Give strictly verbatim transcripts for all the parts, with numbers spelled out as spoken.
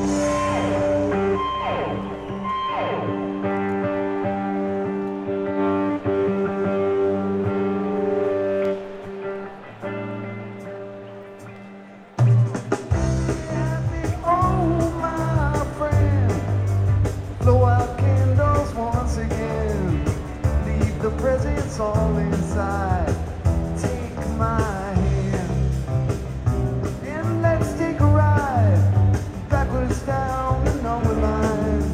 All inside, take my hand and let's take a ride backwards down the number line.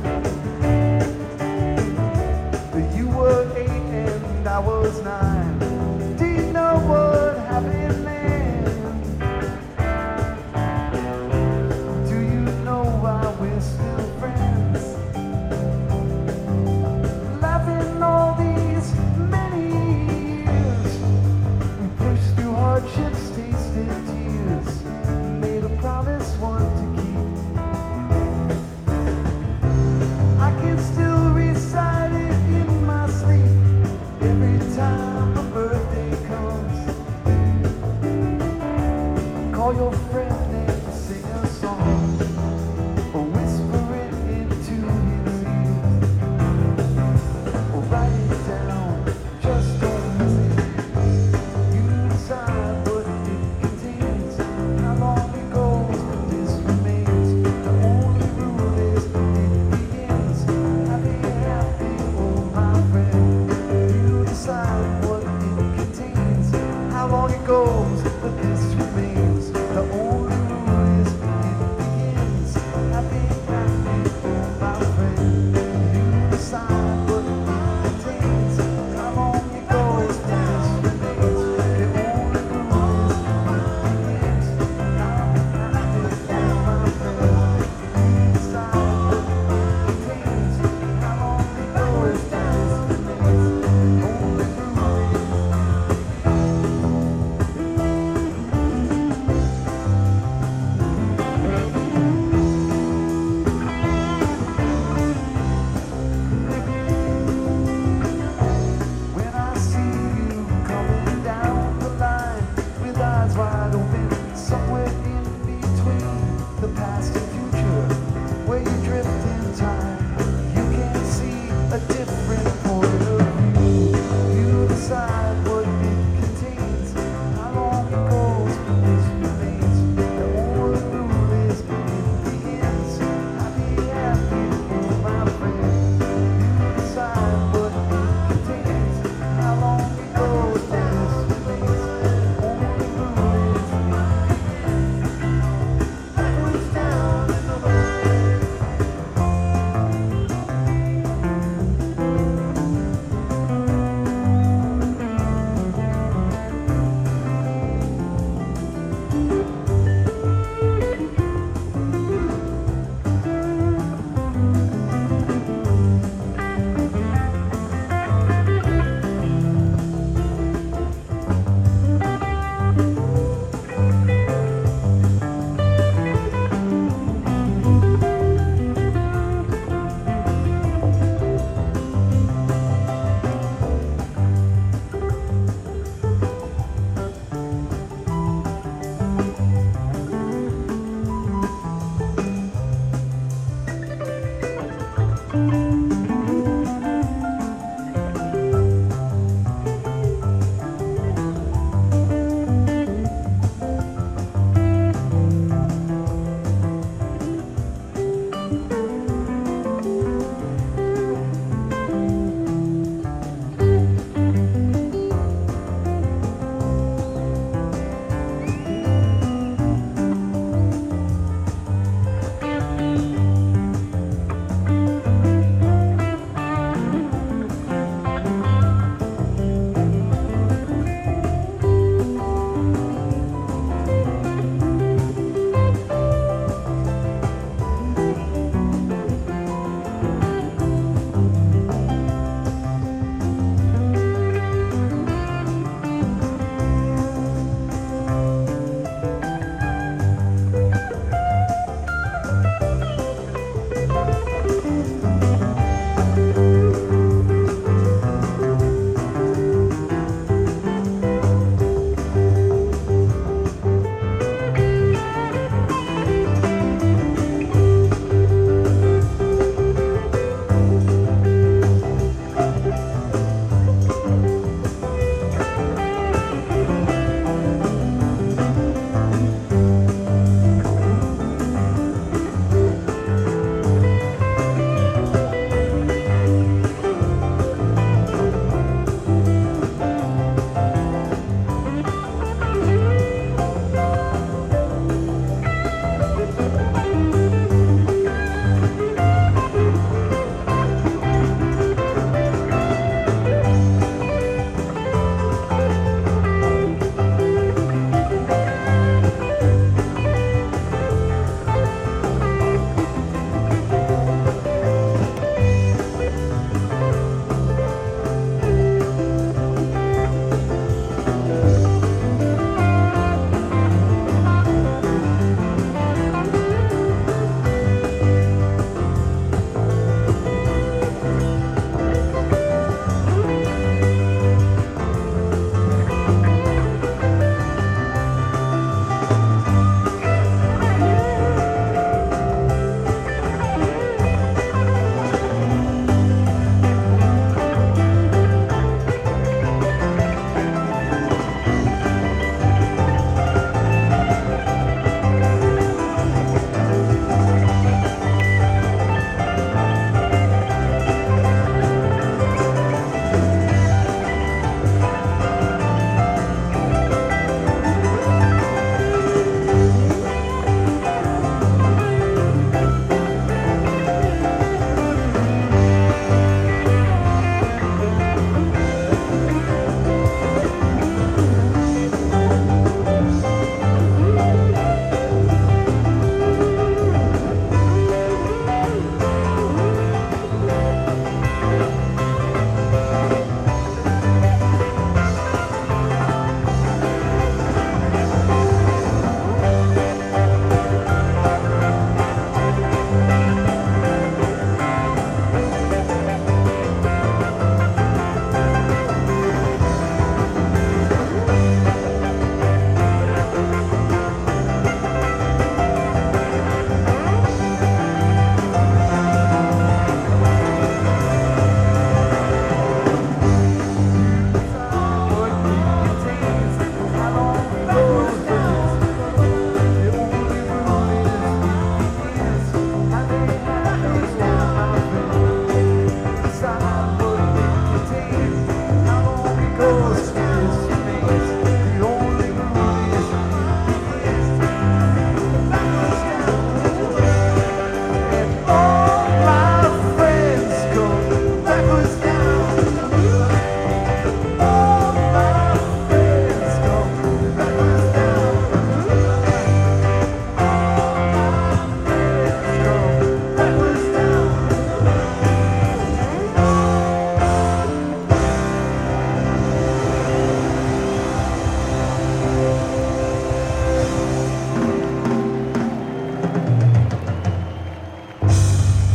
You were eight and I was nine. Do you know what happened then? Do you know why we're still friends? Laughing all these hardships, tasted tears, made a promise one to keep. I can still recite it in my sleep every time a birthday comes. Call your friend and sing a song, or whisper it into his ear, or write it down, just don't miss it. You decide what it contains, how long it goes, but this remains. The only rule is it begins. Happy, happy, oh my friend. You decide what it contains, how long it goes, but this remains. The only rule is it begins. Happy, happy, oh my friend. You decide what it contains, how long it goes, but this remains. The only rule is it begins. Happy, happy, oh my friend. You decide what it contains, how long it goes, but this remains. The only rule is when I see you coming down the line with eyes wide open, somewhere in between the past and future, where you drift in time.